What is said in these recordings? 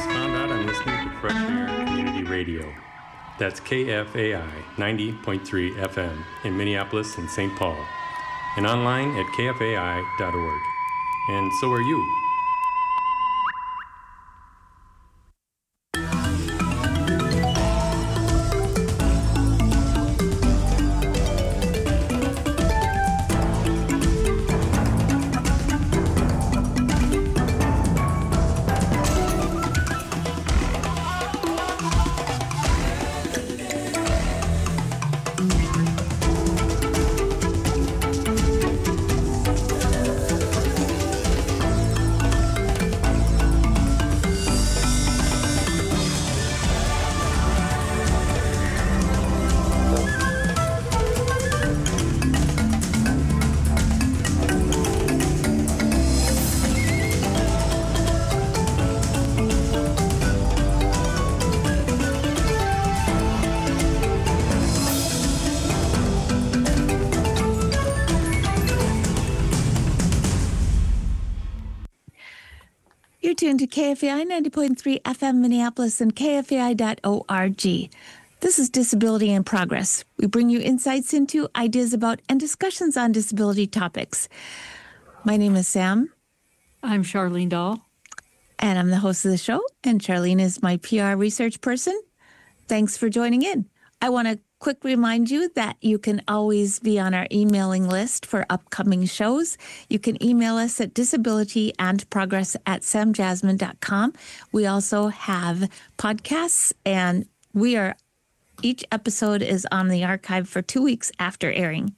just found out I'm listening to Fresh Air Community Radio. That's KFAI 90.3 FM in Minneapolis and St. Paul, and online at kfai.org. And so are you. Tuned to KFAI 90.3 FM Minneapolis and KFAI.org. This is Disability in Progress. We bring you insights into, ideas about, and discussions on disability topics. My name is Sam. I'm Charlene Dahl. And I'm the host of the show, and Charlene is my PR research person. Thanks for joining in. I want to quick remind you that you can always be on our emailing list for upcoming shows. You can email us at disabilityandprogress@samjasmine.com. We also have podcasts, and each episode is on the archive for 2 weeks after airing.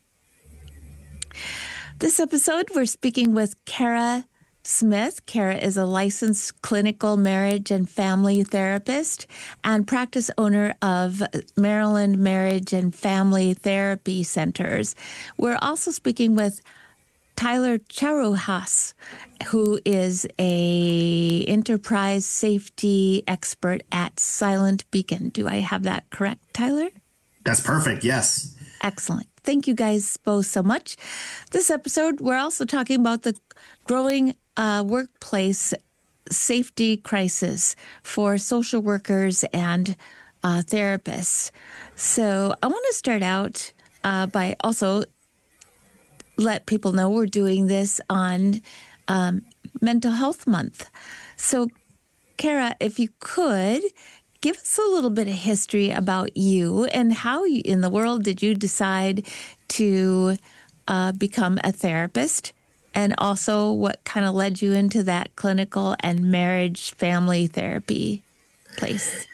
This episode, we're speaking with Kara Smith. Kara is a licensed clinical marriage and family therapist and practice owner of Maryland Marriage and Family Therapy Centers. We're also speaking with Tyler Charuhas, who is a enterprise safety expert at Silent Beacon. Do I have that correct, Tyler? That's perfect, yes. Excellent. Thank you guys both so much. This episode, we're also talking about the growing workplace safety crisis for social workers and therapists. So I want to start out by also let people know we're doing this on Mental Health Month. So, Kara, if you could, give us a little bit of history about you and how in the world did you decide to become a therapist? And also what kind of led you into that clinical and marriage family therapy place?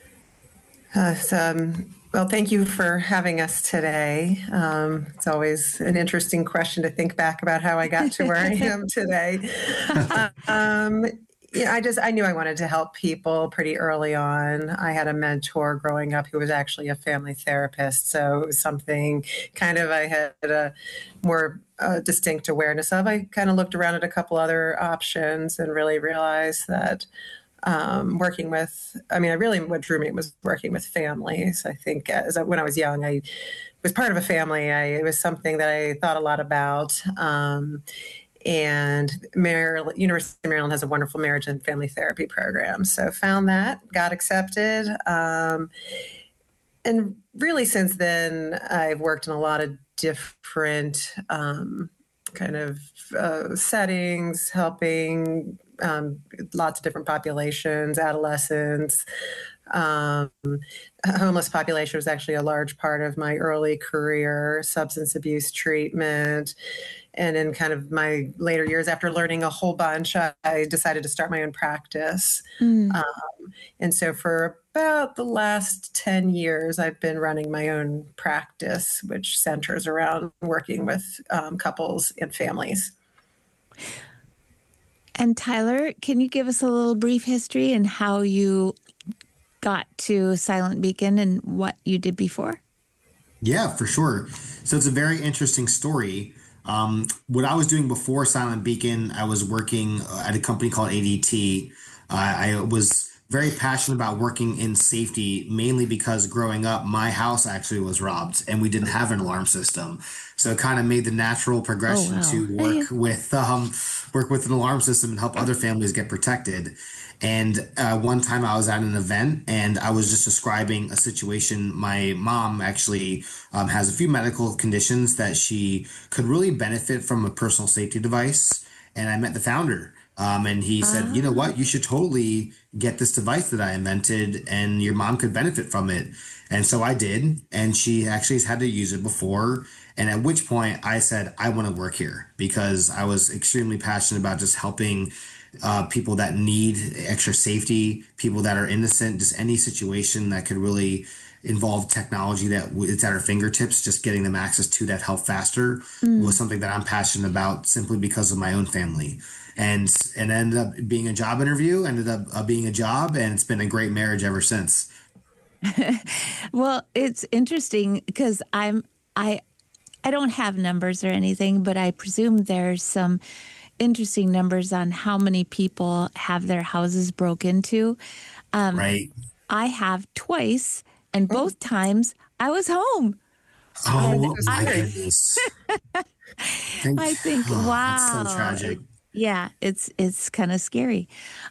Well, thank you for having us today. It's always an interesting question to think back about how I got to where I am today. I knew I wanted to help people pretty early on. I had a mentor growing up who was actually a family therapist. So it was something I had a more distinct awareness of. I kind of looked around at a couple other options and really realized that what drew me was working with families. I think when I was young, I was part of a family. It was something that I thought a lot about. And University of Maryland has a wonderful marriage and family therapy program. So found that, got accepted. And really since then, I've worked in a lot of different settings, helping lots of different populations, adolescents. Homeless population was actually a large part of my early career, substance abuse treatment. And in kind of my later years, after learning a whole bunch, I decided to start my own practice. And so for about the last 10 years, I've been running my own practice, which centers around working with couples and families. And Tyler, can you give us a little brief history and how you got to Silent Beacon and what you did before? Yeah, for sure. So it's a very interesting story. What I was doing before Silent Beacon, I was working at a company called ADT. I was very passionate about working in safety, mainly because growing up, my house actually was robbed and we didn't have an alarm system. So it kind of made the natural progression to work with work with an alarm system and help other families get protected. And one time I was at an event and I was just describing a situation. My mom actually has a few medical conditions that she could really benefit from a personal safety device. And I met the founder. And he said, you know what, you should totally get this device that I invented and your mom could benefit from it. And so I did. And she actually has had to use it before. And at which point I said, I want to work here because I was extremely passionate about just helping people that need extra safety, people that are innocent, just any situation that could really involve technology that it's at our fingertips, just getting them access to that help faster was something that I'm passionate about simply because of my own family. And it ended up being a job interview, ended up being a job, and it's been a great marriage ever since. Well, it's interesting because I don't have numbers or anything, but I presume there's some interesting numbers on how many people have their houses broke into. Right. I have twice, and both times I was home. Oh, my goodness. I think, wow. That's so tragic. Yeah, it's kind of scary.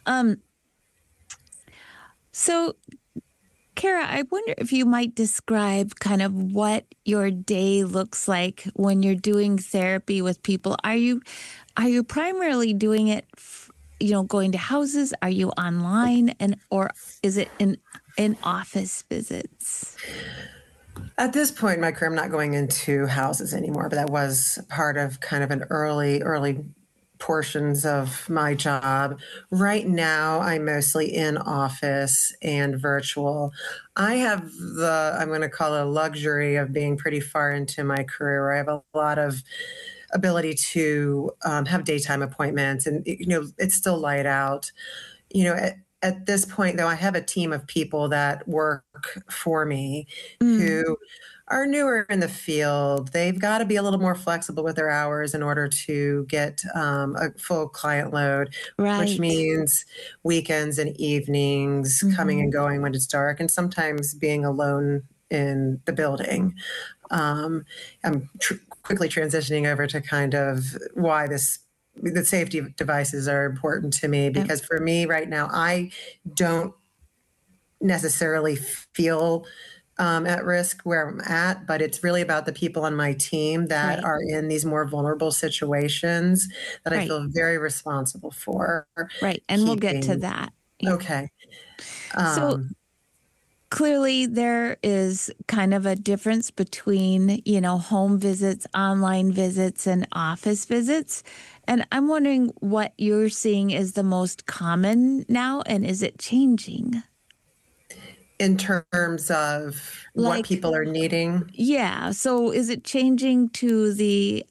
So, Kara, I wonder if you might describe kind of what your day looks like when you're doing therapy with people. Are you primarily doing it, going to houses? Are you online, or is it in office visits? At this point in my career, I'm not going into houses anymore, but that was part of kind of an early portions of my job. Right now, I'm mostly in office and virtual. I have I'm going to call it a luxury of being pretty far into my career where I have a lot of ability to have daytime appointments and, it's still light out. At this point, though, I have a team of people that work for me who are newer in the field. They've got to be a little more flexible with their hours in order to get a full client load, which means weekends and evenings, coming and going when it's dark, and sometimes being alone in the building. I'm quickly transitioning over to kind of why the safety devices are important to me, because for me right now, I don't necessarily feel at risk where I'm at, but it's really about the people on my team that are in these more vulnerable situations that I feel very responsible for. Right. And we'll get to that. Yeah. Okay. So clearly there is kind of a difference between, home visits, online visits, and office visits. And I'm wondering what you're seeing is the most common now, and is it changing? In terms of what people are needing? Yeah. So is it changing to the,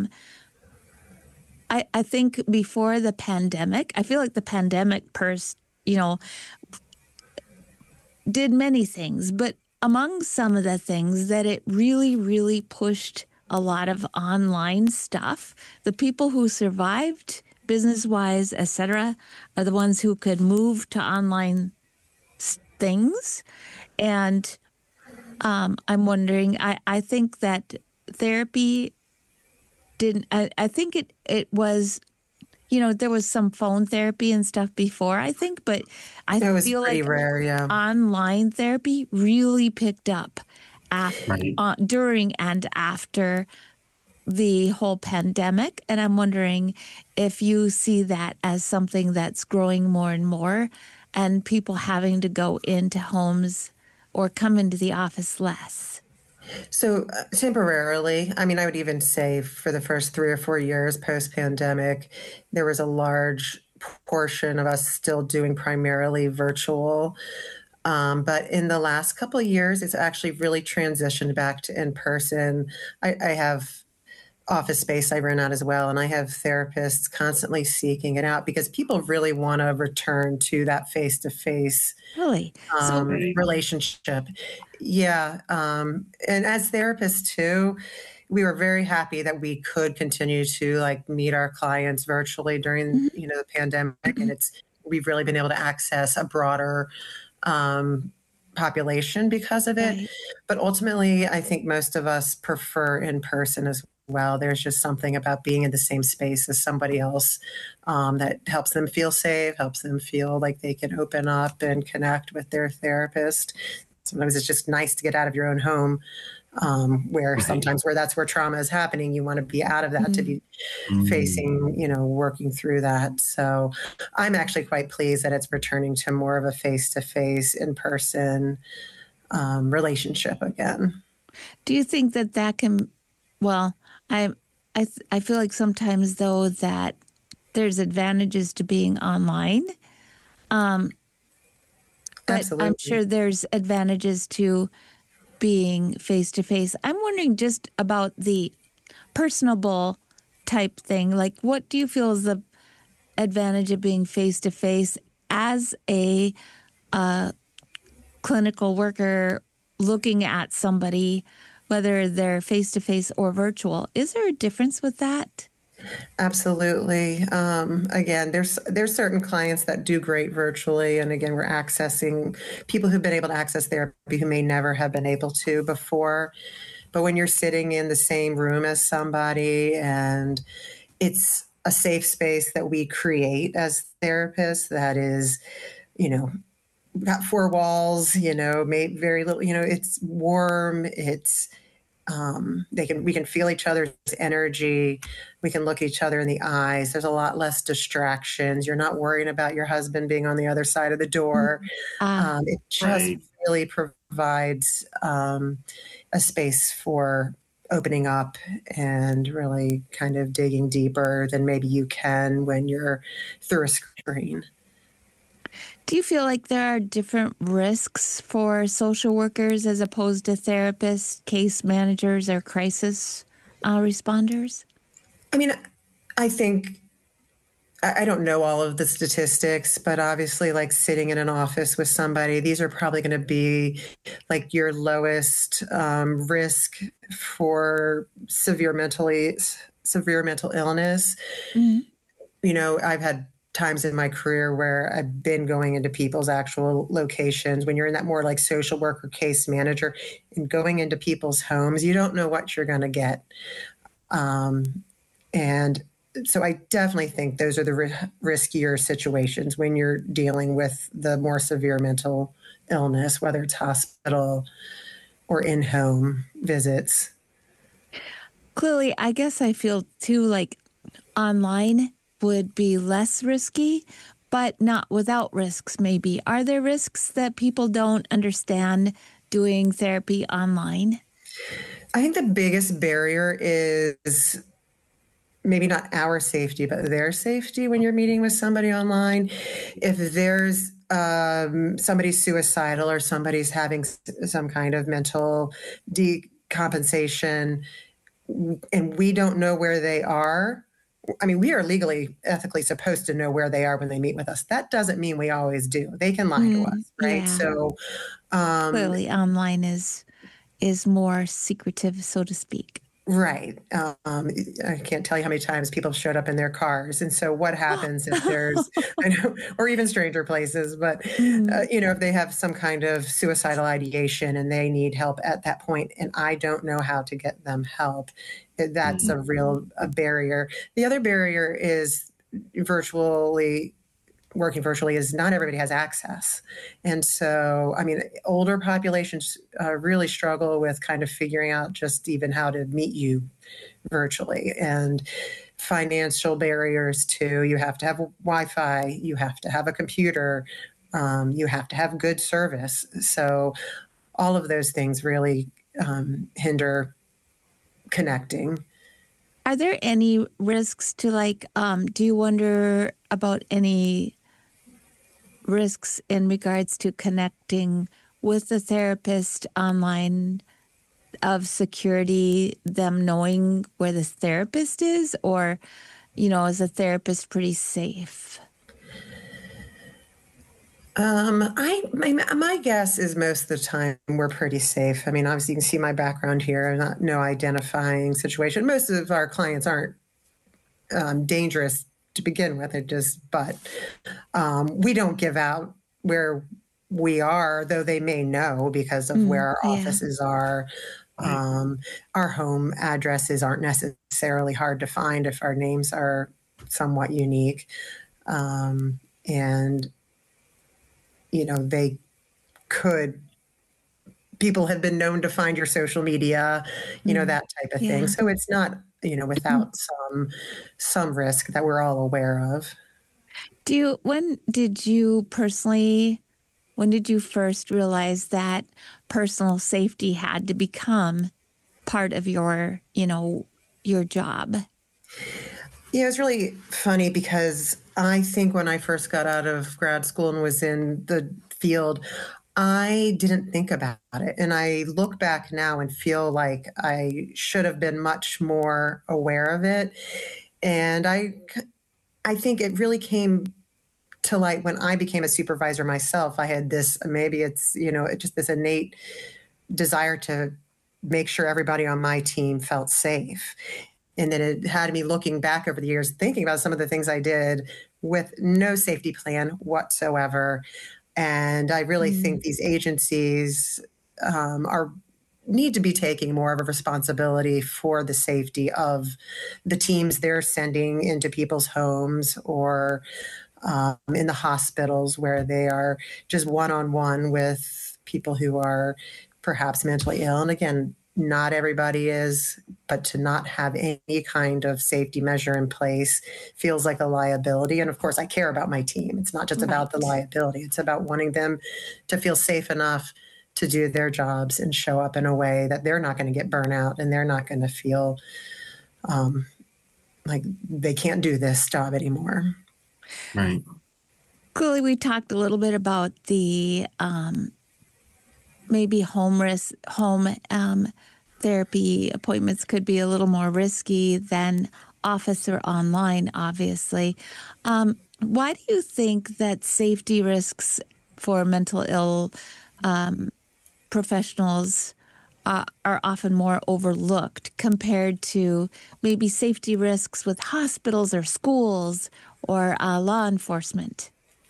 I think before the pandemic, I feel like the pandemic did many things, but among some of the things that it really, really pushed a lot of online stuff. The people who survived business-wise, et cetera, are the ones who could move to online things. And I'm wondering, I think that therapy didn't, I think it was, there was some phone therapy and stuff before, I think, but I feel like rare, online therapy really picked up during and after the whole pandemic. And I'm wondering if you see that as something that's growing more and more, and people having to go into homes or come into the office less. So temporarily, I would even say for the first 3 or 4 years post-pandemic, there was a large portion of us still doing primarily virtual. But in the last couple of years, it's actually really transitioned back to in-person. I have office space I rent out as well, and I have therapists constantly seeking it out because people really want to return to that face-to-face relationship. Yeah. And as therapists too, we were very happy that we could continue to meet our clients virtually during the pandemic, and we've really been able to access a broader population because of it. But ultimately, I think most of us prefer in person as well. There's just something about being in the same space as somebody else that helps them feel safe, helps them feel like they can open up and connect with their therapist. Sometimes it's just nice to get out of your own home, where sometimes where that's where trauma is happening. You want to be out of that to be facing, working through that. So I'm actually quite pleased that it's returning to more of a face-to-face, in-person relationship again. Do you think that can, well, I feel like sometimes though that there's advantages to being online. But Absolutely. I'm sure there's advantages to being face-to-face. I'm wondering just about the personable type thing. Like, what do you feel is the advantage of being face-to-face as a clinical worker looking at somebody, whether they're face-to-face or virtual? Is there a difference with that? Absolutely. Again, there's certain clients that do great virtually. And again, we're accessing people who've been able to access therapy who may never have been able to before. But when you're sitting in the same room as somebody, and it's a safe space that we create as therapists that is, got four walls, made very little, it's warm, it's we can feel each other's energy. We can look each other in the eyes. There's a lot less distractions. You're not worrying about your husband being on the other side of the door. It just really provides a space for opening up and really kind of digging deeper than maybe you can when you're through a screen. Do you feel like there are different risks for social workers as opposed to therapists, case managers, or crisis responders? I mean, I think, I don't know all of the statistics, but obviously like sitting in an office with somebody, these are probably going to be like your lowest risk for severe mental illness. Mm-hmm. I've had times in my career where I've been going into people's actual locations. When you're in that more like social worker, case manager, and going into people's homes, you don't know what you're going to get. And so I definitely think those are the riskier situations when you're dealing with the more severe mental illness, whether it's hospital or in-home visits. Clearly, I guess I feel too like online would be less risky, but not without risks maybe. Are there risks that people don't understand doing therapy online? I think the biggest barrier is maybe not our safety, but their safety when you're meeting with somebody online. If there's somebody's suicidal or somebody's having some kind of mental decompensation and we don't know where they are, I mean, we are legally, ethically supposed to know where they are when they meet with us. That doesn't mean we always do. They can lie to us, right? Yeah. So clearly online is more secretive, so to speak. Right. I can't tell you how many times people have showed up in their cars. And so what happens if there's, or even stranger places, but, if they have some kind of suicidal ideation and they need help at that point, and I don't know how to get them help, that's a real barrier. The other barrier is working virtually is not everybody has access. And so, I mean, older populations really struggle with kind of figuring out just even how to meet you virtually, and financial barriers too. You have to have Wi-Fi, you have to have a computer, you have to have good service. So all of those things really hinder connecting. Are there any risks to do you wonder about any risks in regards to connecting with the therapist online, of security, them knowing where the therapist is, or, is a therapist pretty safe? My guess is most of the time we're pretty safe. I mean, obviously you can see my background here, no identifying situation. Most of our clients aren't dangerous to begin with. But we don't give out where we are, though they may know because of where our offices are. Our home addresses aren't necessarily hard to find if our names are somewhat unique. And, they could, people have been known to find your social media, that type of thing. Yeah. So it's not, without some risk that we're all aware of. When did you first realize that personal safety had to become part of your job? Yeah, it was really funny because I think when I first got out of grad school and was in the field, I didn't think about it. And I look back now and feel like I should have been much more aware of it. And I think it really came to light when I became a supervisor myself. I had this, maybe it's, just this innate desire to make sure everybody on my team felt safe. And then it had me looking back over the years, thinking about some of the things I did with no safety plan whatsoever. And I really think these agencies need to be taking more of a responsibility for the safety of the teams they're sending into people's homes or in the hospitals where they are just one-on-one with people who are perhaps mentally ill. And again, not everybody is, but to not have any kind of safety measure in place feels like a liability. And of course, I care about my team. It's not just about the liability. It's about wanting them to feel safe enough to do their jobs and show up in a way that they're not going to get burnout and they're not going to feel like they can't do this job anymore. Right. Clearly, we talked a little bit about the maybe home therapy appointments could be a little more risky than office or online, obviously. Why do you think that safety risks for mental ill professionals are often more overlooked compared to maybe safety risks with hospitals or schools or law enforcement?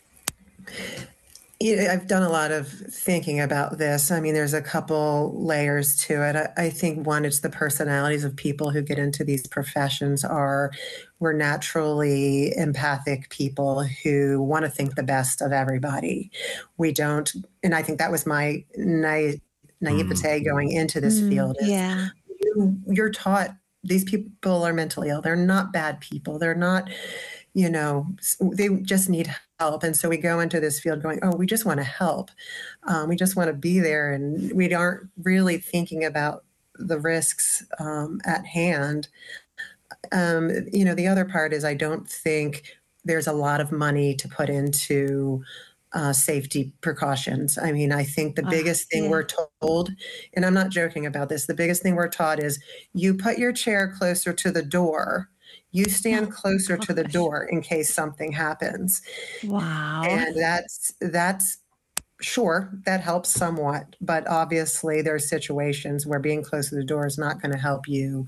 I've done a lot of thinking about this. I mean, there's a couple layers to it. I think one, it's the personalities of people who get into these professions we're naturally empathic people who want to think the best of everybody. We don't, and I think that was my naivete going into this field. Yeah. You're taught these people are mentally ill. They're not bad people. They're not, they just need help. And so we go into this field going, oh, we just want to help. We just want to be there. And we aren't really thinking about the risks at hand. The other part is I don't think there's a lot of money to put into safety precautions. I mean, I think the biggest thing we're told, and I'm not joking about this, the biggest thing we're taught is you put your chair closer to the door. You stand closer to the door in case something happens. Wow. And that's sure, that helps somewhat. But obviously there are situations where being close to the door is not going to help you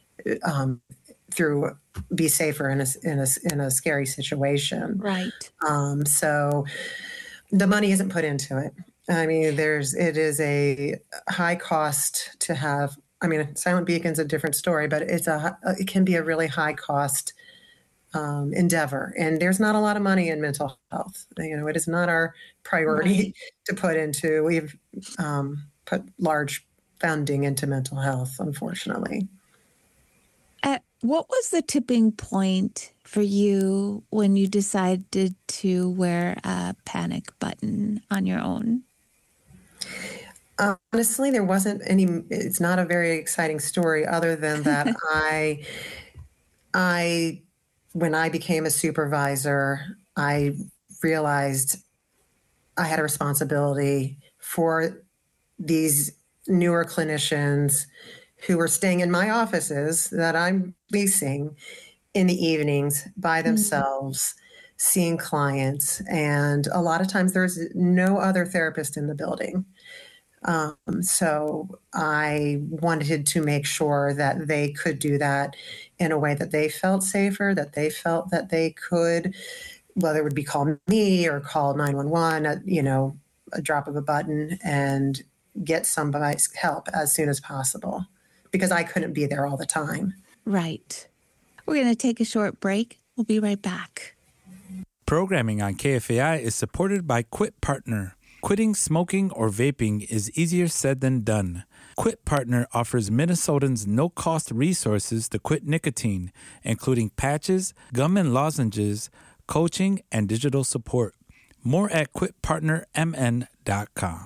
be safer in a scary situation. Right. So the money isn't put into it. I mean, it is a high cost to have. I mean, Silent Beacon's a different story, but it can be a really high cost endeavor. And there's not a lot of money in mental health. It is not our priority to put into. We've put large funding into mental health, unfortunately. What was the tipping point for you when you decided to wear a panic button on your own? Honestly, there wasn't any. It's not a very exciting story other than that when I became a supervisor, I realized I had a responsibility for these newer clinicians who were staying in my offices that I'm leasing in the evenings by themselves, seeing clients. And a lot of times there's no other therapist in the building. So I wanted to make sure that they could do that in a way that they felt safer, that they felt that they could, whether it would be call me or call 911 at, a drop of a button. And get somebody's help as soon as possible because I couldn't be there all the time. Right. We're going to take a short break. We'll be right back. Programming on KFAI is supported by Quit Partner. Quitting smoking or vaping is easier said than done. Quit Partner offers Minnesotans no-cost resources to quit nicotine, including patches, gum and lozenges, coaching, and digital support. More at quitpartnermn.com.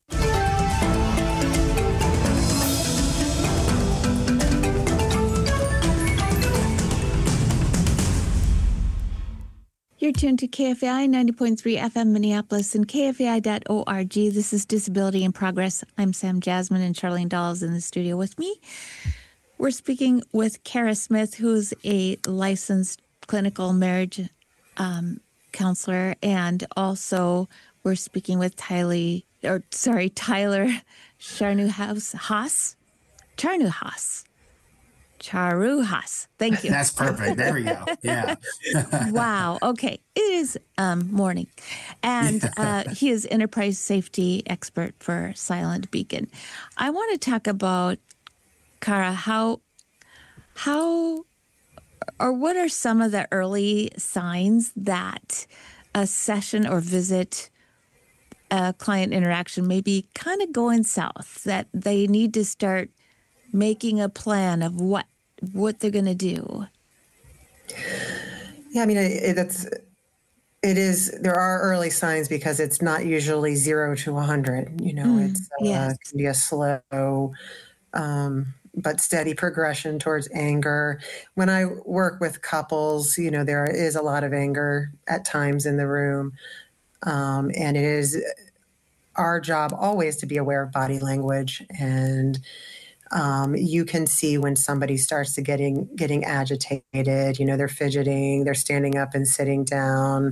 You're tuned to KFAI 90.3 FM Minneapolis and KFAI.org. This is Disability in Progress. I'm Sam Jasmine, and Charlene Dahl is in the studio with me. We're speaking with Kara Smith, who's a licensed clinical marriage counselor, and also we're speaking with Tyler Charuhas. Thank you. That's perfect. There we go. Yeah. Wow. Okay. It is morning. And he is enterprise safety expert for Silent Beacon. I want to talk about, Kara, how or what are some of the early signs that a session or visit, client interaction may be kind of going south, that they need to start making a plan of what they're going to do? Yeah, I mean, there are early signs because it's not usually 0 to 100. It can be a slow but steady progression towards anger. When I work with couples, there is a lot of anger at times in the room. And it is our job always to be aware of body language, and you can see when somebody starts to getting agitated, they're fidgeting, they're standing up and sitting down,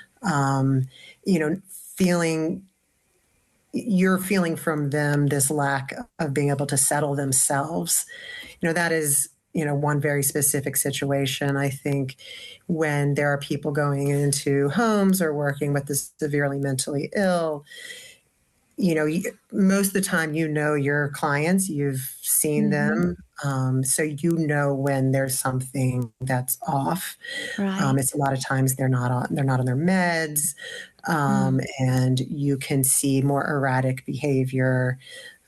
you're feeling from them this lack of being able to settle themselves. That is, one very specific situation. I think when there are people going into homes or working with the severely mentally ill, most of the time, your clients, you've seen them. So when there's something that's off. Right. It's a lot of times they're not on their meds. And you can see more erratic behavior,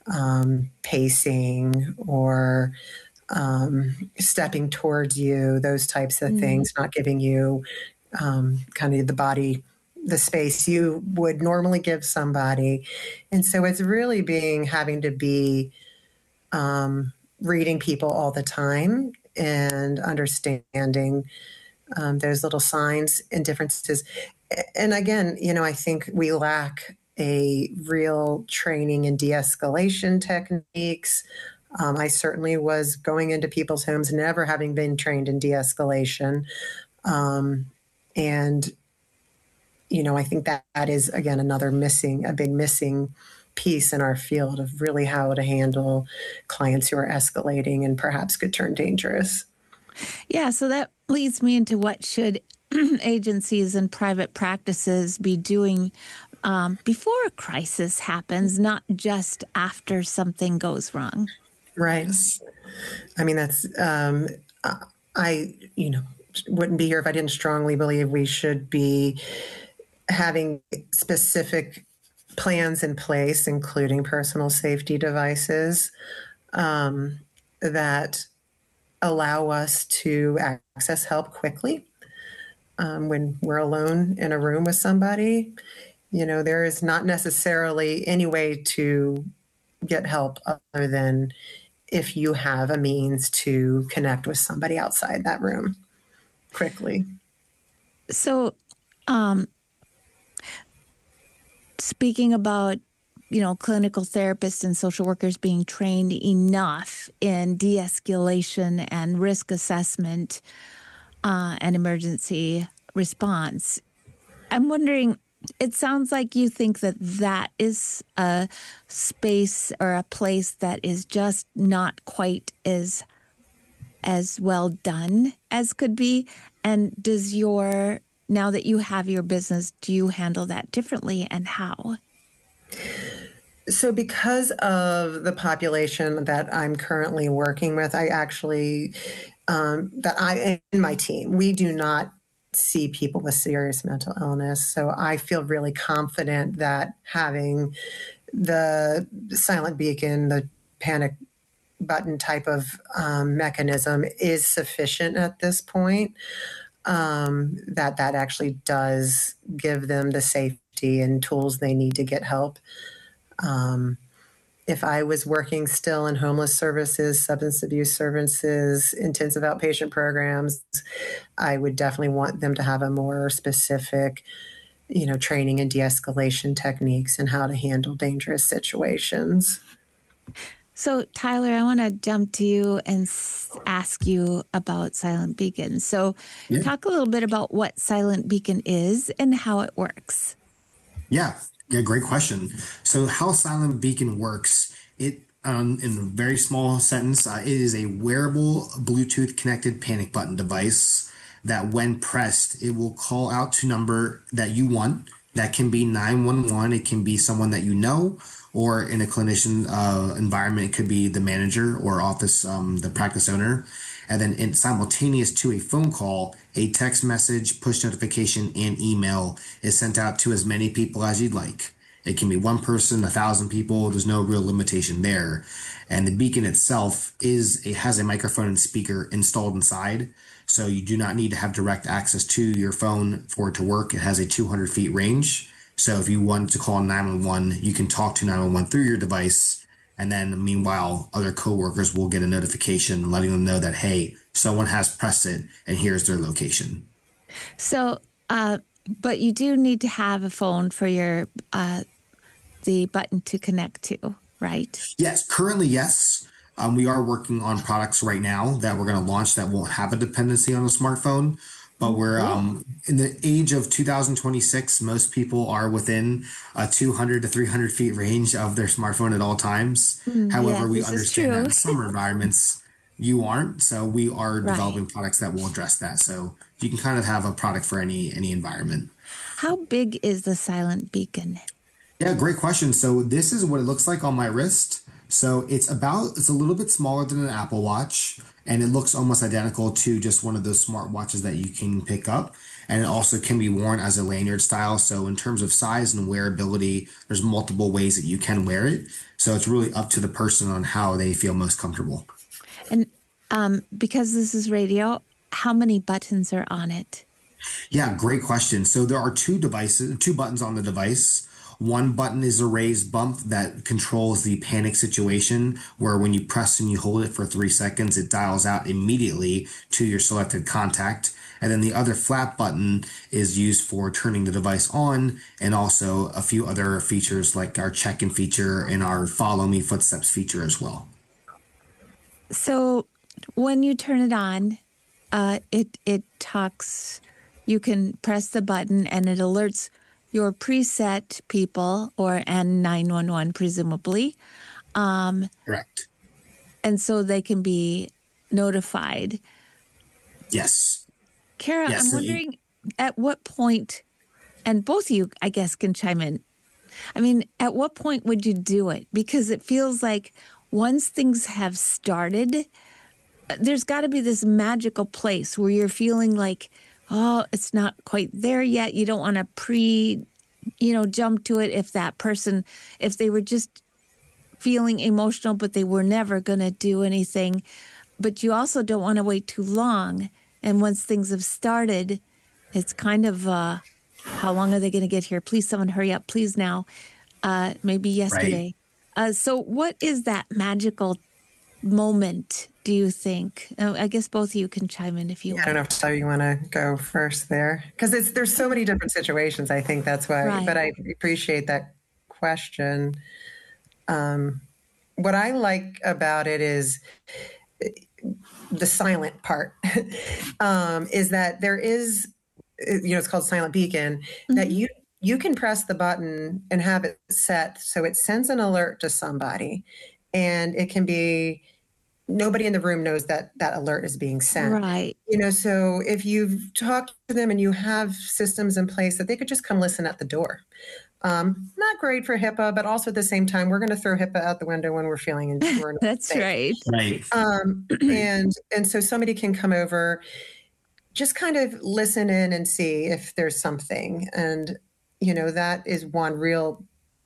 pacing or stepping towards you, those types of things, not giving you kind of the space you would normally give somebody. And so it's really having to be reading people all the time and understanding those little signs and differences. And again, I think we lack a real training in de-escalation techniques. I certainly was going into people's homes never having been trained in de-escalation. And I think that is, again, a big missing piece in our field of really how to handle clients who are escalating and perhaps could turn dangerous. Yeah, so that leads me into what should agencies and private practices be doing before a crisis happens, not just after something goes wrong. Right. I mean, that's, I wouldn't be here if I didn't strongly believe we should be having specific plans in place, including personal safety devices that allow us to access help quickly. When we're alone in a room with somebody, there is not necessarily any way to get help other than if you have a means to connect with somebody outside that room quickly. So, speaking about, clinical therapists and social workers being trained enough in de-escalation and risk assessment and emergency response, I'm wondering, it sounds like you think that is a space or a place that is just not quite as well done as could be. And now that you have your business, do you handle that differently, and how? So because of the population that I'm currently working with, I actually, that I and my team, we do not see people with serious mental illness. So I feel really confident that having the silent beacon, the panic button type of mechanism is sufficient at this point. That actually does give them the safety and tools they need to get help. If I was working still in homeless services, substance abuse services, intensive outpatient programs, I would definitely want them to have a more specific, training and de-escalation techniques and how to handle dangerous situations. So, Tyler, I want to jump to you and ask you about Silent Beacon. So, talk a little bit about what Silent Beacon is and how it works. Yeah, great question. So how Silent Beacon works, in a very small sentence, it is a wearable Bluetooth connected panic button device that when pressed, it will call out to number that you want. That can be 911. It can be someone that you know, or in a clinician environment, it could be the manager or office, the practice owner. And then in simultaneous to a phone call, a text message, push notification, and email is sent out to as many people as you'd like. It can be one person, 1,000 people. There's no real limitation there. And the beacon itself has a microphone and speaker installed inside. So you do not need to have direct access to your phone for it to work. It has a 200 feet range. So if you want to call 911, you can talk to 911 through your device. And then meanwhile, other coworkers will get a notification letting them know that, hey, someone has pressed it and here's their location. So, but you do need to have a phone for your the button to connect to, right? Yes, currently, yes. We are working on products right now that we're going to launch that won't have a dependency on a smartphone. But we're in the age of 2026, most people are within a 200 to 300 feet range of their smartphone at all times. However, we understand that in summer environments, you aren't. So we are developing products that will address that. So you can kind of have a product for any environment. How big is the Silent Beacon? Yeah, great question. So this is what it looks like on my wrist. So it's a little bit smaller than an Apple Watch, and it looks almost identical to just one of those smart watches that you can pick up. And it also can be worn as a lanyard style. So in terms of size and wearability, there's multiple ways that you can wear it. So it's really up to the person on how they feel most comfortable. And because this is radio, how many buttons are on it? Yeah, great question. So there are two buttons on the device. One button is a raised bump that controls the panic situation, where when you press and you hold it for 3 seconds, it dials out immediately to your selected contact. And then the other flat button is used for turning the device on, and also a few other features like our check-in feature and our follow me footsteps feature as well. So when you turn it on, it talks, you can press the button and it alerts your preset people and 911 presumably. Correct. And so they can be notified. Yes. Kara, I'm wondering at what point, and both of you, I guess, can chime in. I mean, at what point would you do it? Because it feels like once things have started, there's got to be this magical place where you're feeling like, oh, it's not quite there yet. You don't want to jump to it if they were just feeling emotional, but they were never going to do anything. But you also don't want to wait too long. And once things have started, it's kind of, how long are they going to get here? Please, someone hurry up, please now. Maybe yesterday. Right. So what is that magical moment, do you think? I guess both of you can chime in if you want. I don't know if you want to go first there, because there's so many different situations. I think that's why, but I appreciate that question. What I like about it is the silent part, is that there is, it's called Silent Beacon, that you can press the button and have it set so it sends an alert to somebody, and it can be nobody in the room knows that that alert is being sent. Right. So if you've talked to them and you have systems in place that they could just come listen at the door. Not great for HIPAA, but also at the same time, we're going to throw HIPAA out the window when we're feeling we're not That's safe. right. Right. And so somebody can come over, just kind of listen in and see if there's something. And, that is one real,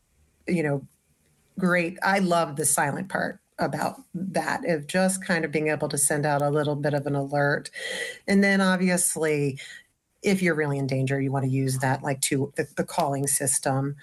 great. I love the silent part about that, of just kind of being able to send out a little bit of an alert. And then obviously, if you're really in danger, you want to use that like to the calling system.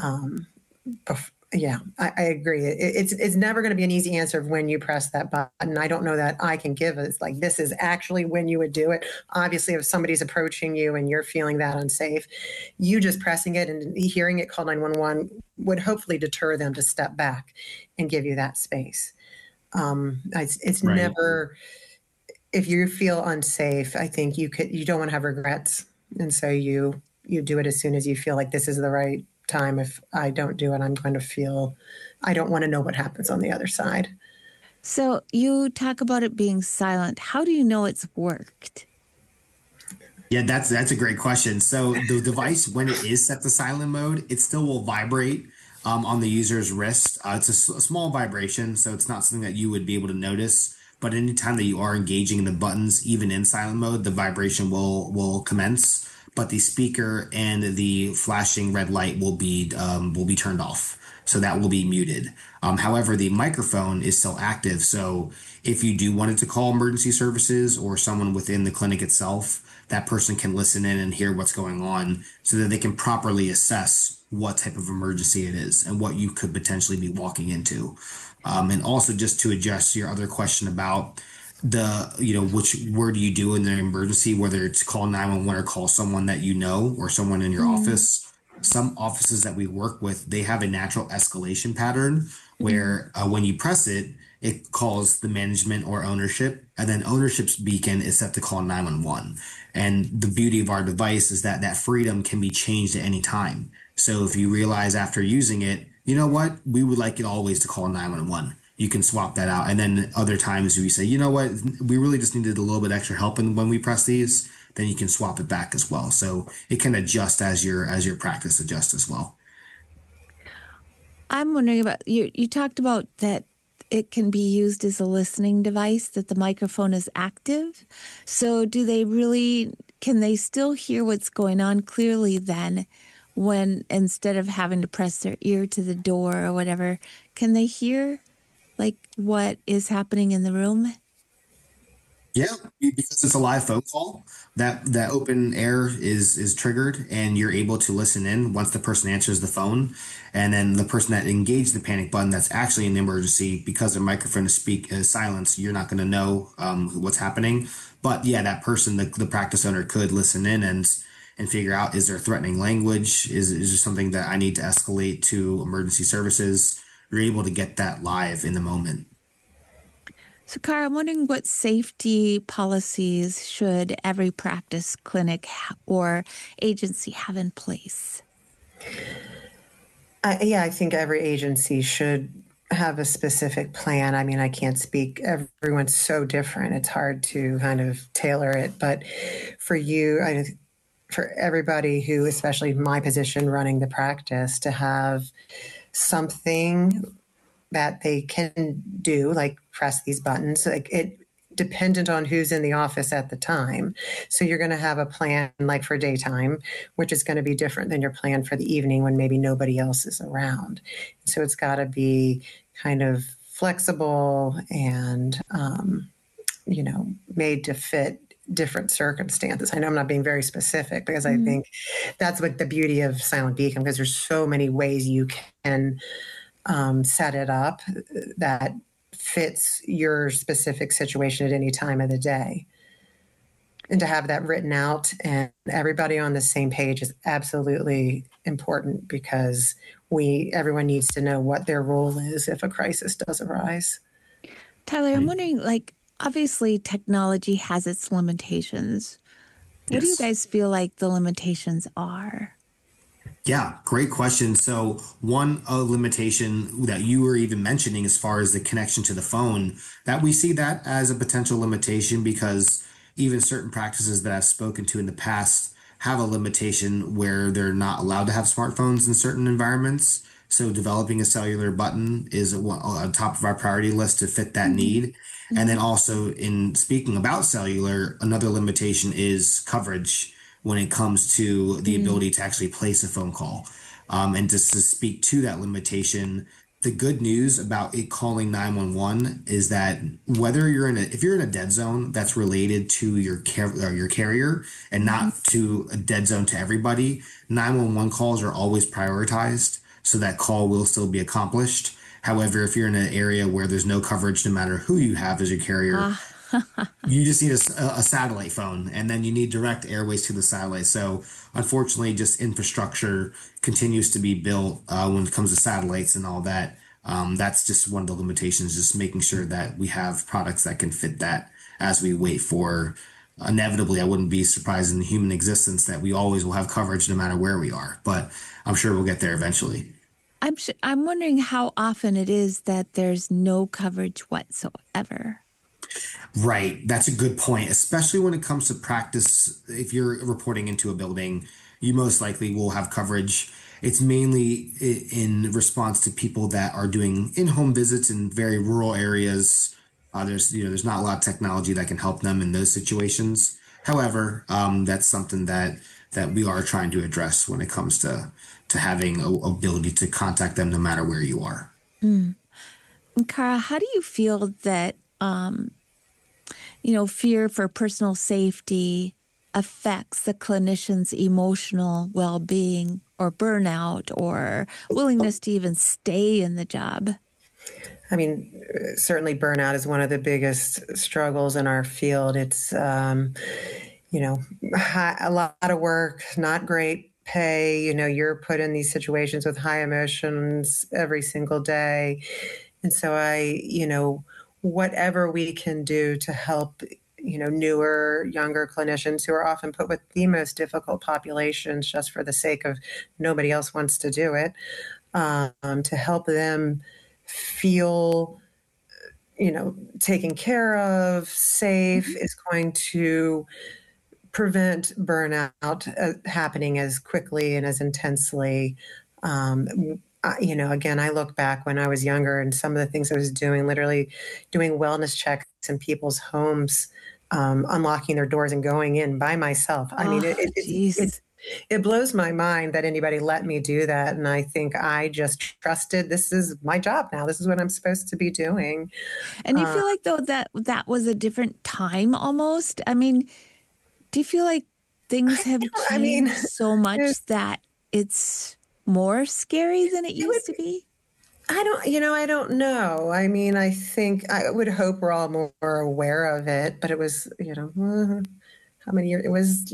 I agree. It's never going to be an easy answer of when you press that button. I don't know that I can give it. Like, this is actually when you would do it. Obviously, if somebody's approaching you and you're feeling that unsafe, you just pressing it and hearing it call 911 would hopefully deter them to step back and give you that space. It's Right. never, if you feel unsafe, I think you don't want to have regrets. And so you do it as soon as you feel like this is the right time. If I don't do it, I'm going to feel, I don't want to know what happens on the other side. So you talk about it being silent. How do you know it's worked? Yeah, that's a great question. So the device, when it is set to silent mode, it still will vibrate on the user's wrist. It's a small vibration, so it's not something that you would be able to notice. But anytime that you are engaging in the buttons, even in silent mode, the vibration will commence. But the speaker and the flashing red light will be turned off. So that will be muted. However, the microphone is still active. So if you do want it to call emergency services or someone within the clinic itself, that person can listen in and hear what's going on so that they can properly assess what type of emergency it is and what you could potentially be walking into. And also, just to address your other question about which word do you do in the emergency, whether it's call 911 or call someone that you know or someone in your office. Some offices that we work with, they have a natural escalation pattern where when you press it, it calls the management or ownership, and then ownership's beacon is set to call 911. And the beauty of our device is that freedom can be changed at any time. So if you realize after using it, you know what, we would like it always to call 911. You can swap that out. And then other times you say, you know what, we really just needed a little bit extra help when we press these, then you can swap it back as well. So it can adjust as your practice adjusts as well. I'm wondering about, you talked about that it can be used as a listening device, that the microphone is active. So can they still hear what's going on clearly then, when instead of having to press their ear to the door or whatever, can they hear like what is happening in the room? Yeah, because it's a live phone call, that open air is triggered, and you're able to listen in once the person answers the phone, and then the person that engaged the panic button that's actually in the emergency, because their microphone is silenced, you're not going to know what's happening. But yeah, that person, the practice owner, could listen in and figure out, is there threatening language? Is there something that I need to escalate to emergency services? You're able to get that live in the moment. So, Cara, I'm wondering what safety policies should every practice, clinic, or agency have in place? I think every agency should have a specific plan. I mean, I can't speak. Everyone's so different. It's hard to kind of tailor it. But for you, for everybody who, especially my position running the practice, to have something that they can do, like press these buttons, like it dependent on who's in the office at the time. So you're going to have a plan like for daytime, which is going to be different than your plan for the evening when maybe nobody else is around. So it's got to be kind of flexible and, made to fit different circumstances. I know I'm not being very specific because I think that's what the beauty of Silent Beacon, because there's so many ways you can set it up that fits your specific situation at any time of the day. And to have that written out and everybody on the same page is absolutely important, because everyone needs to know what their role is if a crisis does arise. Tyler, I'm wondering, obviously technology has its limitations. What do you guys feel like the limitations are? Yeah, great question. So, one limitation that you were even mentioning, as far as the connection to the phone, that we see that as a potential limitation because even certain practices that I've spoken to in the past have a limitation where they're not allowed to have smartphones in certain environments. So, developing a cellular button is on top of our priority list to fit that Mhm. need. And then Mhm. also, in speaking about cellular, another limitation is coverage when it comes to the Mm. ability to actually place a phone call. And just to speak to that limitation, the good news about it calling 911 is that whether if you're in a dead zone that's related to your carrier and Mhm. not to a dead zone to everybody, 911 calls are always prioritized, so that call will still be accomplished. However, if you're in an area where there's no coverage, no matter who you have as your carrier, Ah. you just need a satellite phone, and then you need direct airways to the satellite. So unfortunately, just infrastructure continues to be built when it comes to satellites and all that. That's just one of the limitations, just making sure that we have products that can fit that as we wait for. Inevitably, I wouldn't be surprised in human existence that we always will have coverage no matter where we are, but I'm sure we'll get there eventually. I'm wondering how often it is that there's no coverage whatsoever. Right. That's a good point, especially when it comes to practice. If you're reporting into a building, you most likely will have coverage. It's mainly in response to people that are doing in-home visits in very rural areas. There's not a lot of technology that can help them in those situations. However, that's something that we are trying to address when it comes to having a ability to contact them no matter where you are. Mm. And Cara, how do you feel that fear for personal safety affects the clinician's emotional well-being or burnout or willingness to even stay in the job? I mean, certainly burnout is one of the biggest struggles in our field. It's, a lot of work, not great pay. You're put in these situations with high emotions every single day. And so whatever we can do to help, newer, younger clinicians who are often put with the most difficult populations just for the sake of nobody else wants to do it, to help them feel taken care of, safe, Mhm. is going to prevent burnout happening as quickly and as intensely. Again, I look back when I was younger and some of the things I was doing, literally doing wellness checks in people's homes, unlocking their doors and going in by myself. I mean, Oh, geez. it blows my mind that anybody let me do that. And I think I just trusted this is my job now. This is what I'm supposed to be doing. And you Uh, feel like though that was a different time almost? I mean, do you feel like things have I mean, changed so much that it's more scary than it it would used to be? I don't know. I mean, I think I would hope we're all more aware of it, but it was, how many years?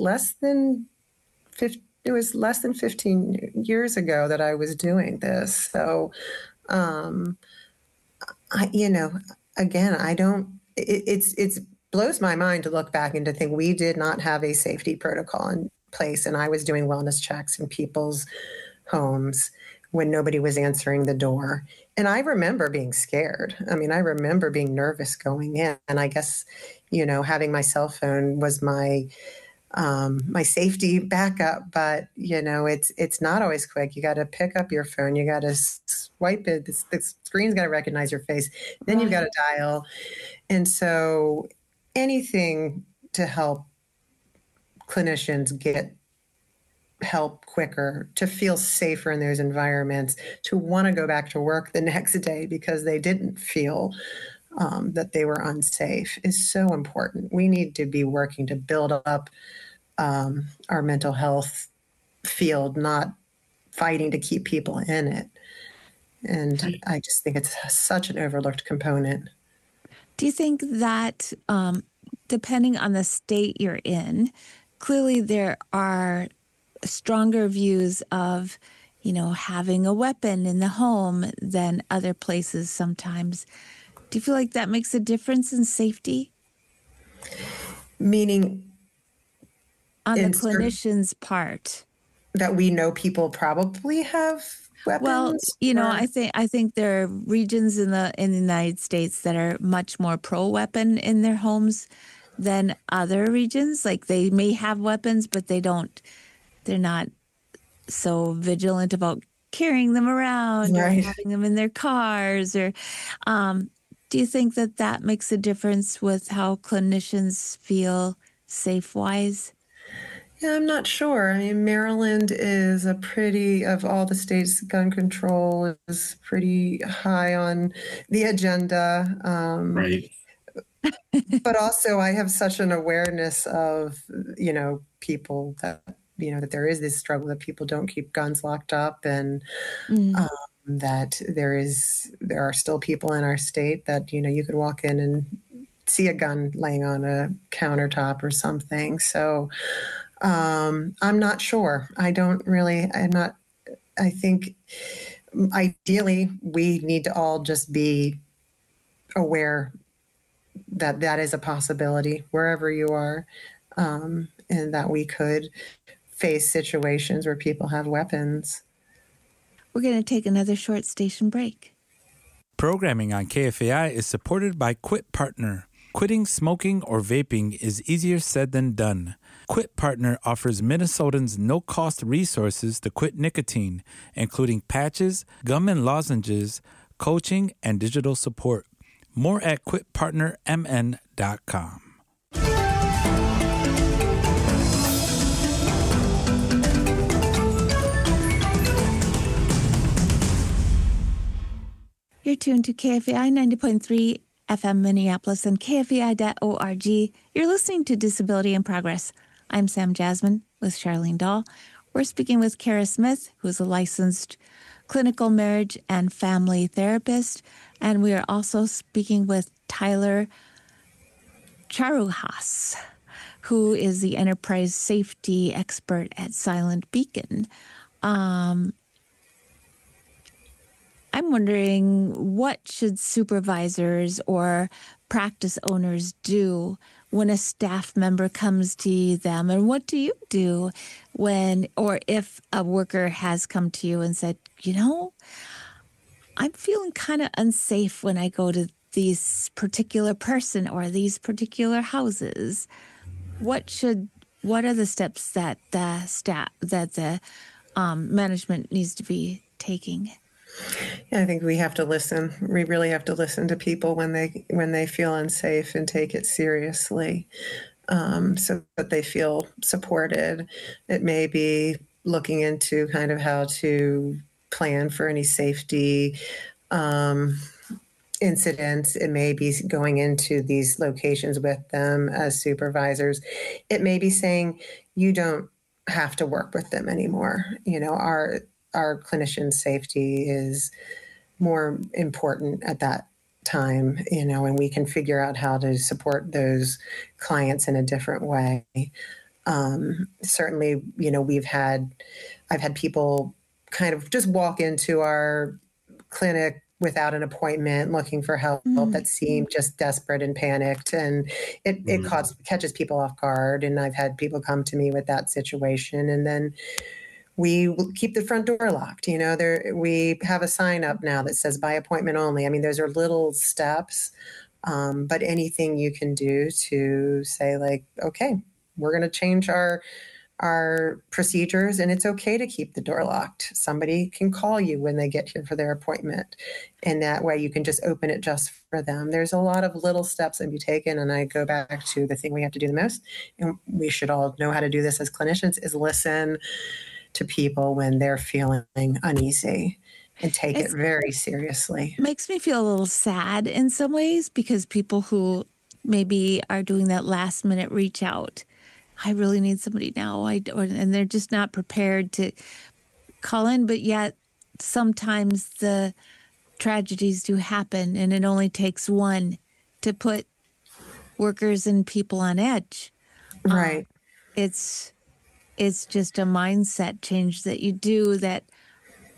It was less than 15 years ago that I was doing this. So, um, I, you know, again, I don't, it's blows my mind to look back and to think we did not have a safety protocol in place. And I was doing wellness checks in people's homes when nobody was answering the door. And I remember being scared. I mean, I remember being nervous going in. And I guess, having my cell phone was my safety backup. But it's not always quick. You got to pick up your phone. You got to swipe it. The screen's got to recognize your face. Then you've got Right. to dial. And so anything to help clinicians get help quicker, to feel safer in those environments, to want to go back to work the next day because they didn't feel that they were unsafe is so important. We need to be working to build up our mental health field, not fighting to keep people in it. And I just think it's such an overlooked component. Do you think that depending on the state you're in, clearly there are stronger views of, having a weapon in the home than other places sometimes? Do you feel like that makes a difference in safety Meaning, on the in certain clinician's part? that we know people probably have weapons? Well, I think there are regions in the United States that are much more pro-weapon in their homes than other regions. Like they may have weapons, but they're not so vigilant about carrying them around or Right. having them in their cars. Or do you think that makes a difference with how clinicians feel safe-wise? Yeah, I'm not sure. I mean, Maryland is of all the states, gun control is pretty high on the agenda. Right. But also, I have such an awareness of, people that, that there is this struggle that people don't keep guns locked up, and that there are still people in our state that, you could walk in and see a gun laying on a countertop or something. So I'm not sure. I think ideally we need to all just be aware that is a possibility wherever you are, and that we could face situations where people have weapons. We're going to take another short station break. Programming on KFAI is supported by Quit Partner. Quitting smoking or vaping is easier said than done. Quit Partner offers Minnesotans no-cost resources to quit nicotine, including patches, gum and lozenges, coaching, and digital support. More at quitpartnermn.com. You're tuned to KFAI 90.3 FM Minneapolis and KFAI.org. You're listening to Disability in Progress. I'm Sam Jasmine with Charlene Dahl. We're speaking with Kara Smith, who's a licensed clinical marriage and family therapist. And we are also speaking with Tyler Charuhas, who is the enterprise safety expert at Silent Beacon. I'm wondering, what should supervisors or practice owners do when a staff member comes to them? And what do you do if a worker has come to you and said, I'm feeling kind of unsafe when I go to this particular person or these particular houses? What are the steps that the management needs to be taking? Yeah, I think we have to listen. We really have to listen to people when they feel unsafe and take it seriously, so that they feel supported. It may be looking into kind of how to plan for any safety incidents. It may be going into these locations with them as supervisors. It may be saying, you don't have to work with them anymore. Our clinician safety is more important at that time, and we can figure out how to support those clients in a different way. Certainly, I've had people kind of just walk into our clinic without an appointment, looking for help, that seemed just desperate and panicked, and it catches people off guard. And I've had people come to me with that situation, and then we will keep the front door locked. We have a sign up now that says by appointment only. I mean, those are little steps, but anything you can do to say, like, okay, we're going to change our procedures, and it's okay to keep the door locked. Somebody can call you when they get here for their appointment, and that way you can just open it just for them. There's a lot of little steps that be taken, and I go back to the thing we have to do the most, and we should all know how to do this as clinicians, is listen to people when they're feeling uneasy and take it very seriously. Makes me feel a little sad in some ways, because people who maybe are doing that last minute reach out, I really need somebody now, and they're just not prepared to call in. But yet sometimes the tragedies do happen, and it only takes one to put workers and people on edge. Right. It's just a mindset change that you do that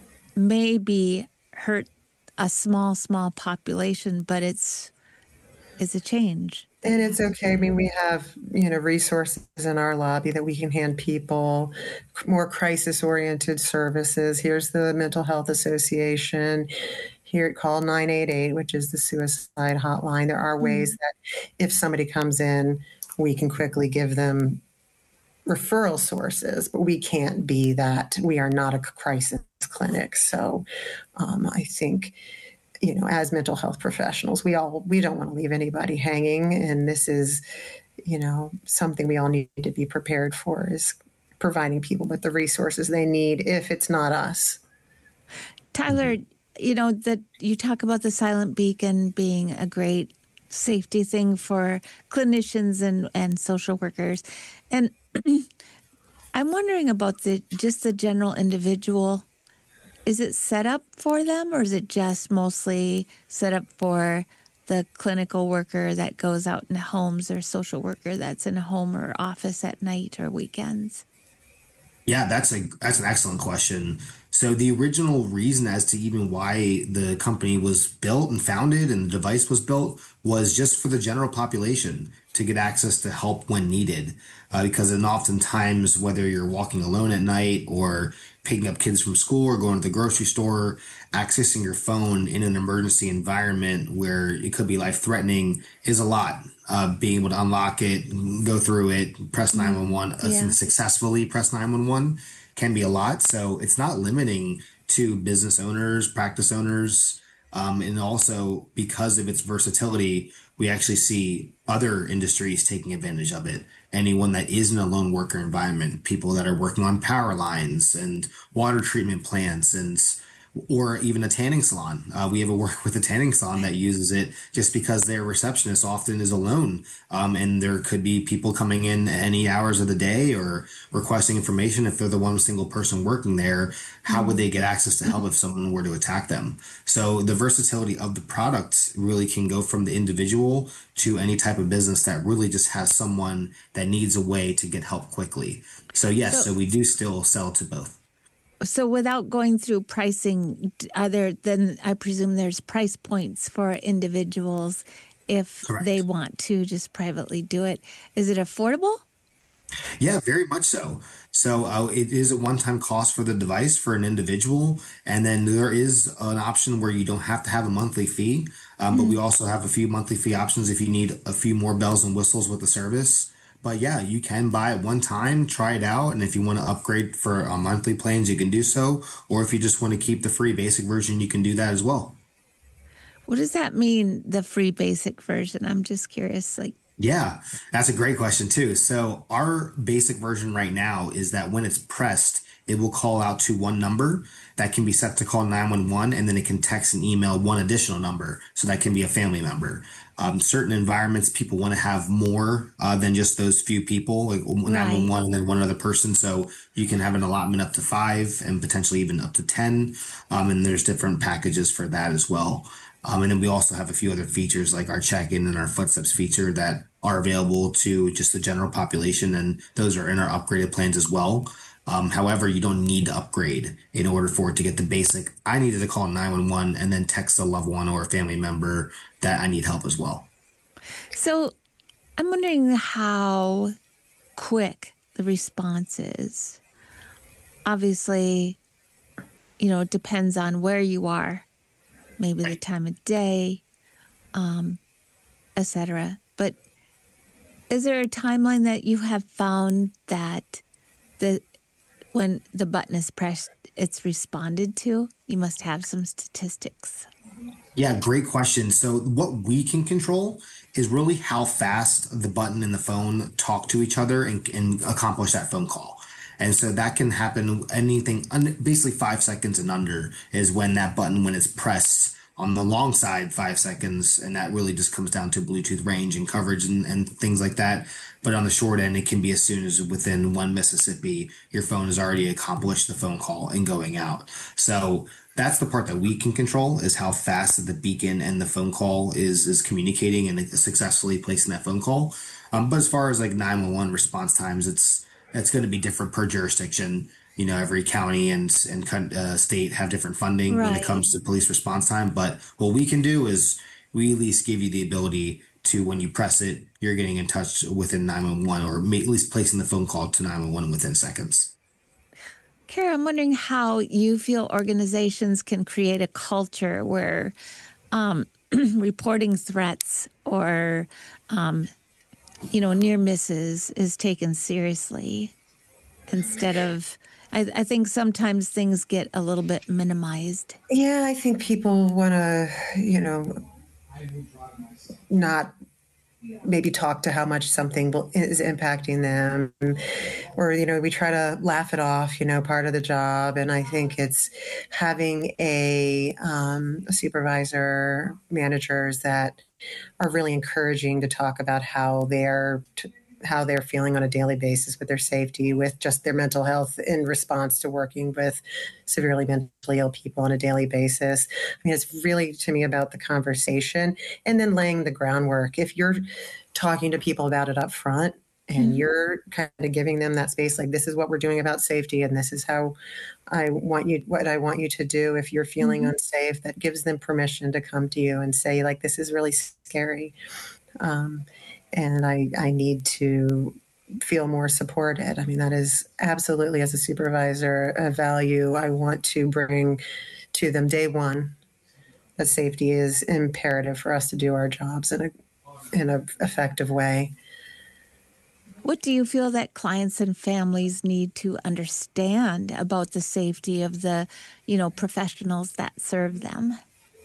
maybe hurt a small population, but it's is a change. And it's okay. I mean, we have, resources in our lobby that we can hand people more crisis-oriented services. Here's the Mental Health Association. Here, call 988, which is the suicide hotline. There are ways that if somebody comes in, we can quickly give them referral sources, but we can't be that. We are not a crisis clinic. So I think, as mental health professionals, we don't want to leave anybody hanging. And this is, something we all need to be prepared for, is providing people with the resources they need if it's not us. Tyler, that you talk about the Silent Beacon being a great safety thing for clinicians and social workers. And I'm wondering about the general individual. Is it set up for them, or is it just mostly set up for the clinical worker that goes out in homes, or social worker that's in a home or office at night or weekends? Yeah, that's an excellent question. So the original reason as to even why the company was built and founded and the device was built was just for the general population to get access to help when needed. Because then oftentimes, whether you're walking alone at night or picking up kids from school or going to the grocery store, accessing your phone in an emergency environment where it could be life-threatening is a lot. Being able to unlock it, go through it, press 911, and successfully press 911 can be a lot. So it's not limiting to business owners, practice owners, and also because of its versatility, we actually see other industries taking advantage of it. Anyone that is in a lone worker environment, people that are working on power lines and water treatment plants, or even a tanning salon. We have a work with a tanning salon that uses it just because their receptionist often is alone. And there could be people coming in any hours of the day or requesting information. If they're the one single person working there, how would they get access to help if someone were to attack them? So the versatility of the product really can go from the individual to any type of business that really just has someone that needs a way to get help quickly. So yes, so we do still sell to both. So without going through pricing, then I presume there's price points for individuals if they want to just privately do it. Is it affordable? Yeah, very much so. So it is a one-time cost for the device for an individual. And then there is an option where you don't have to have a monthly fee. But we also have a few monthly fee options if you need a few more bells and whistles with the service. But yeah, you can buy it one time, try it out. And if you want to upgrade for monthly plans, you can do so. Or if you just want to keep the free basic version, you can do that as well. What does that mean, the free basic version? I'm just curious. Yeah, that's a great question too. So our basic version right now is that when it's pressed, it will call out to one number that can be set to call 911, and then it can text and email one additional number. So that can be a family member. Certain environments, people want to have more than just those few people, like 911 and then one other person. So you can have an allotment up to 5 and potentially even up to 10. And there's different packages for that as well. And then we also have a few other features like our check-in and our footsteps feature that are available to just the general population. And those are in our upgraded plans as well. However, you don't need to upgrade in order for it to get the basic. I needed to call 911 and then text a loved one or a family member that I need help as well. So I'm wondering how quick the response is. Obviously, it depends on where you are, maybe the time of day, etc. But is there a timeline that you have found that when the button is pressed, it's responded to? You must have some statistics. Yeah, great question. So what we can control is really how fast the button and the phone talk to each other and accomplish that phone call. And so that can happen basically 5 seconds and under is when that button, when it's pressed, on the long side, 5 seconds, and that really just comes down to Bluetooth range and coverage and things like that. But on the short end, it can be as soon as within 1 Mississippi, your phone has already accomplished the phone call and going out. So that's the part that we can control, is how fast the beacon and the phone call is communicating and successfully placing that phone call. But as far as like 911 response times, it's going to be different per jurisdiction. Every county and state have different funding when it comes to police response time. But what we can do is we at least give you the ability to when you press it, you're getting in touch within 911 or at least placing the phone call to 911 within seconds. Kara, I'm wondering how you feel organizations can create a culture where reporting threats or, near misses is taken seriously instead of, I think sometimes things get a little bit minimized. Yeah, I think people want to, not maybe talk to how much something is impacting them, or we try to laugh it off, part of the job. And I think it's having a supervisor, managers that are really encouraging to talk about how they're feeling on a daily basis with their safety, with just their mental health in response to working with severely mentally ill people on a daily basis. I mean, it's really, to me, about the conversation and then laying the groundwork. If you're talking to people about it up front and you're kind of giving them that space, like, this is what we're doing about safety and this is how what I want you to do if you're feeling unsafe, that gives them permission to come to you and say, like, this is really scary. And I need to feel more supported. I mean, that is absolutely, as a supervisor, a value I want to bring to them day one, that safety is imperative for us to do our jobs in an effective way. What do you feel that clients and families need to understand about the safety of the, professionals that serve them?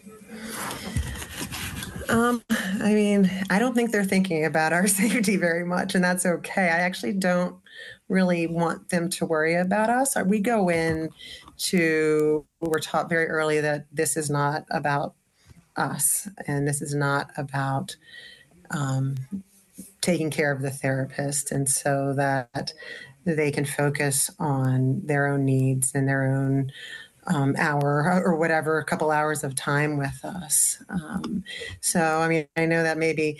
I mean, I don't think they're thinking about our safety very much, and that's okay. I actually don't really want them to worry about us. We go in we're taught very early that this is not about us, and this is not about taking care of the therapist, and so that they can focus on their own needs and their own hour or whatever, a couple hours of time with us. So, I mean, I know that maybe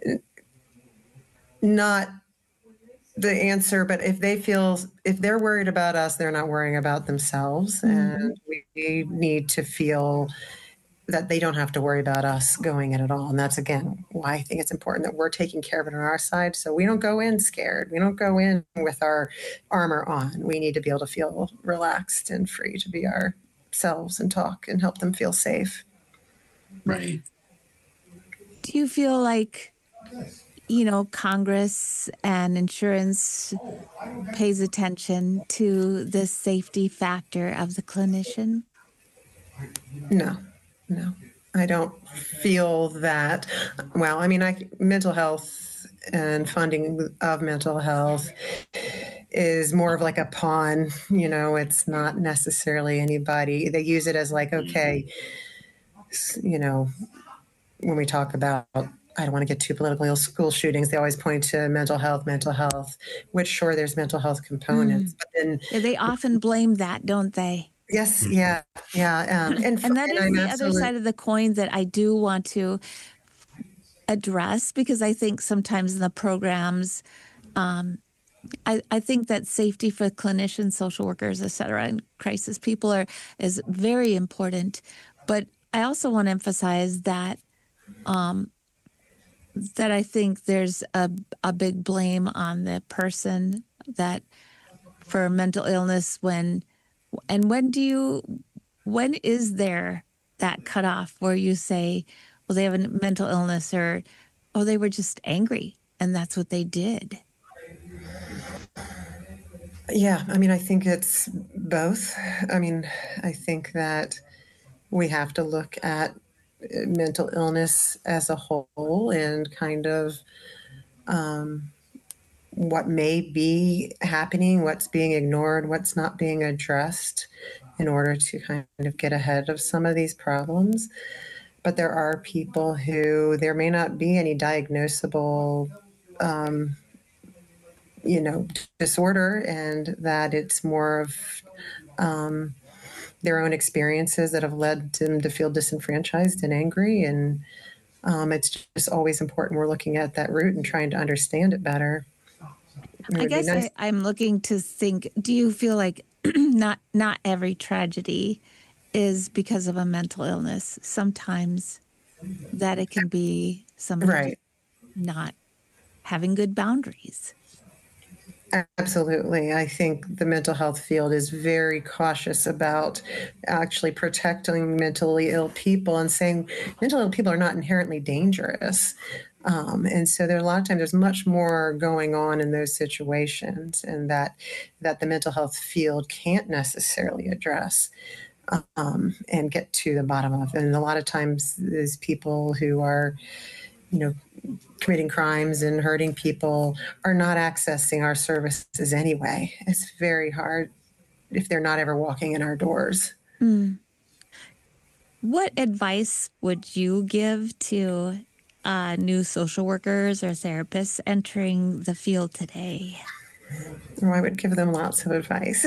not the answer, but if they're worried about us, they're not worrying about themselves. And we need to feel that they don't have to worry about us going in at all. And that's, again, why I think it's important that we're taking care of it on our side. So we don't go in scared. We don't go in with our armor on. We need to be able to feel relaxed and free to be ourselves and talk and help them feel safe. Right. Do you feel like, Congress and insurance pays attention to the safety factor of the clinician? No, I don't feel that. Well, I mean, mental health and funding of mental health is more of like a pawn. It's not necessarily anybody. They use it as like, okay, when we talk about, I don't want to get too political, school shootings, they always point to mental health, which, sure, there's mental health components. But then they often blame that, don't they? Yes, yeah. And that is the other side of the coin that I do want to address, because I think sometimes in the programs, I think that safety for clinicians, social workers, et cetera, and crisis people is very important. But I also want to emphasize that that I think there's a big blame on the person that for mental illness when is there that cutoff where you say, well, they have a mental illness, or, oh, they were just angry and that's what they did? Yeah, I mean, I think it's both. I mean, I think that we have to look at mental illness as a whole and kind of what may be happening, what's being ignored, what's not being addressed in order to kind of get ahead of some of these problems. But there are people who there may not be any diagnosable disorder, and that it's more of their own experiences that have led them to feel disenfranchised and angry. And it's just always important we're looking at that root and trying to understand it better. I guess I'm looking to think, do you feel like not every tragedy is because of a mental illness? Sometimes that it can be somebody right. not having good boundaries. Absolutely. I think the mental health field is very cautious about actually protecting mentally ill people and saying mental ill people are not inherently dangerous. And so there are a lot of times there's much more going on in those situations, and that the mental health field can't necessarily address and get to the bottom of. And a lot of times these people who are, committing crimes and hurting people are not accessing our services anyway. It's very hard if they're not ever walking in our doors. What advice would you give to new social workers or therapists entering the field today? I would give them lots of advice.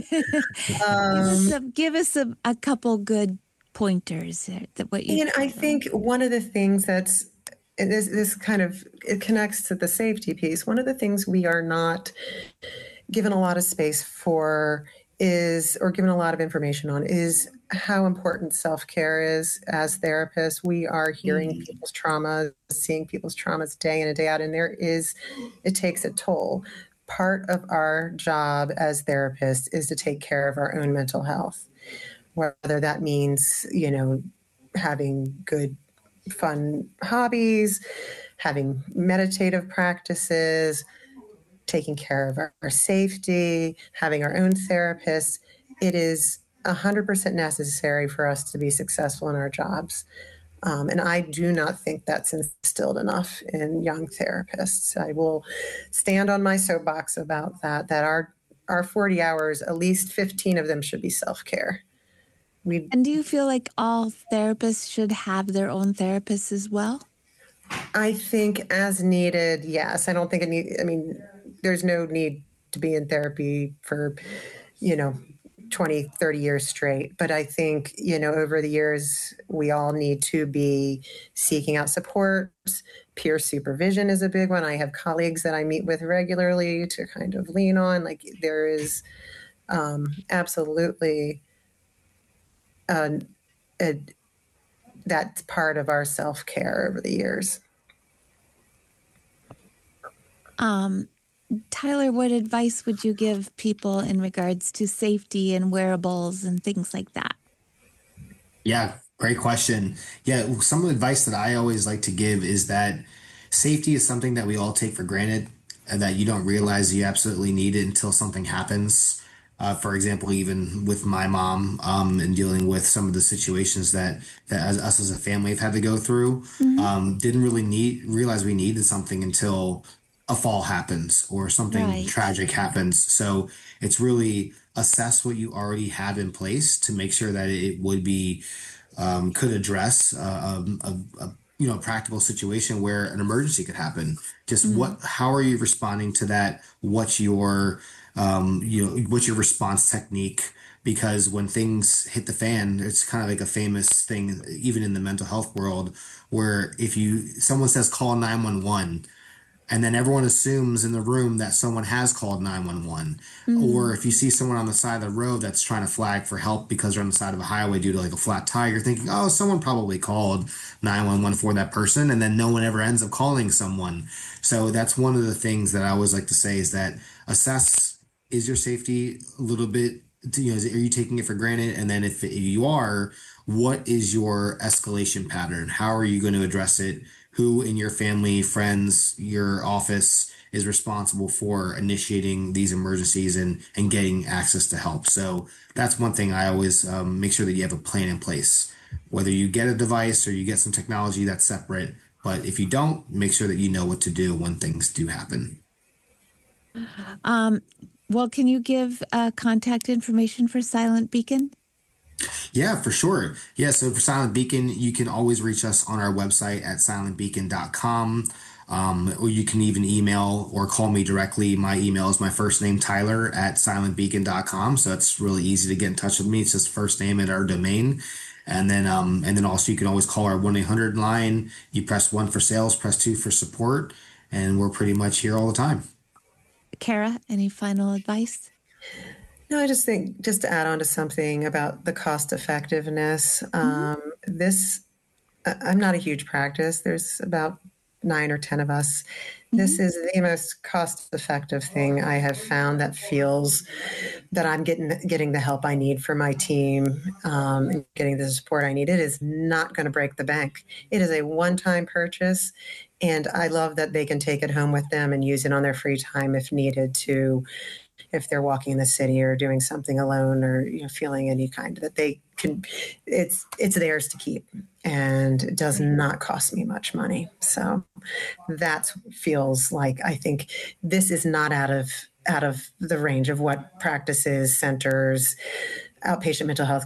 Give us a couple good pointers. I think one of the things that's this kind of, it connects to the safety piece. One of the things we are not given a lot of space for or given a lot of information on is how important self-care is as therapists. We are hearing people's traumas, seeing people's traumas day in and day out, and it takes a toll. Part of our job as therapists is to take care of our own mental health, whether that means, having good, fun hobbies, having meditative practices, taking care of our safety, having our own therapists. It is 100% necessary for us to be successful in our jobs. And I do not think that's instilled enough in young therapists. I will stand on my soapbox about that our 40 hours, at least 15 of them should be self-care. And do you feel like all therapists should have their own therapists as well? I think as needed, yes. I don't think there's no need to be in therapy for, 20, 30 years straight. But I think, over the years, we all need to be seeking out support. Peer supervision is a big one. I have colleagues that I meet with regularly to kind of lean on. Like there is absolutely that's part of our self-care over the years. Tyler, what advice would you give people in regards to safety and wearables and things like that? Yeah, great question. Yeah, some advice that I always like to give is that safety is something that we all take for granted and that you don't realize you absolutely need it until something happens. For example, even with my mom and dealing with some of the situations that us as a family have had to go through, didn't really realize we needed something until a fall happens or something tragic happens. So it's really assess what you already have in place to make sure that it would be could address a practical situation where an emergency could happen. Just how are you responding to that? What's your response technique? Because when things hit the fan, it's kind of like a famous thing, even in the mental health world, where if someone says call 911, and then everyone assumes in the room that someone has called 911. Or if you see someone on the side of the road that's trying to flag for help because they're on the side of a highway due to like a flat tire, you're thinking, oh, someone probably called 911 for that person. And then no one ever ends up calling someone. So that's one of the things that I always like to say is that assess, is your safety a little bit, are you taking it for granted? And then if you are, what is your escalation pattern? How are you going to address it? Who in your family, friends, your office is responsible for initiating these emergencies and getting access to help? So that's one thing I always make sure that you have a plan in place. Whether you get a device or you get some technology, that's separate. But if you don't, make sure that you know what to do when things do happen. Well, can you give contact information for Silent Beacon? Yeah, for sure. Yeah, so for Silent Beacon, you can always reach us on our website at silentbeacon.com. Or you can even email or call me directly. My email is my first name, Tyler, at silentbeacon.com. So it's really easy to get in touch with me. It's just first name at our domain. And then also you can always call our 1-800 line. You press 1 for sales, press 2 for support. And we're pretty much here all the time. Kara, any final advice? No, I just think, just to add on to something about the cost effectiveness, I'm not a huge practice. There's about 9 or 10 of us. This is the most cost-effective thing I have found that feels that I'm getting the help I need for my team, and getting the support I need. It is not going to break the bank. It is a one-time purchase, and I love that they can take it home with them and use it on their free time if needed to, if they're walking in the city or doing something alone, or feeling any kind, that they can, it's theirs to keep, and it does not cost me much money. So that feels like, I think this is not out of the range of what practices, centers, outpatient mental health